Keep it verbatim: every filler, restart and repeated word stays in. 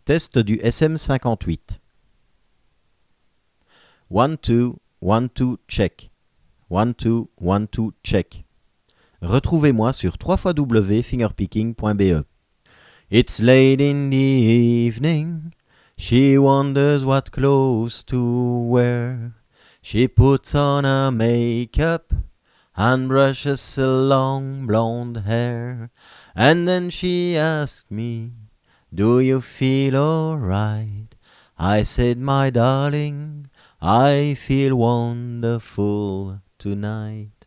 Test du S M cinquante-huit. One, two, one, two, check. One, two, one, two, check. Retrouvez-moi sur w w w point fingerpicking point b e. It's late in the evening. She wonders what clothes to wear. She puts on her makeup and brushes her long blonde hair. And then she asks me, do you feel alright? I said, my darling, I feel wonderful tonight.